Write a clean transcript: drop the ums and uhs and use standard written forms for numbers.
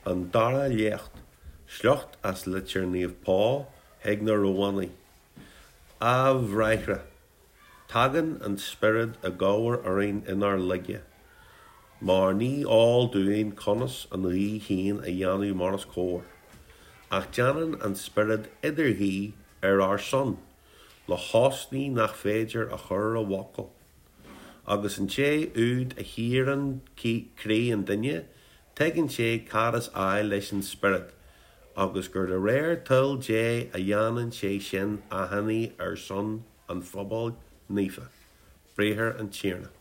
an dara lécht, slucht as litir níomh pá, heag na róanaí. Bhreithre, tagan an spirid a gáhar arainn inar ligge. Mar ní all dúin conas an rí hín a dheanú maras cóir. Ach deanan an spirid idir hí ar son, le hosní nach féidir a chur a wacail. Agus an sé úd a híran cré an duine, tegann sé caras ail leis an spirid, agus gur de réir tuil dé a dheanan sé sin a haní ar son an phobal níofa. Bréithir an tíirne.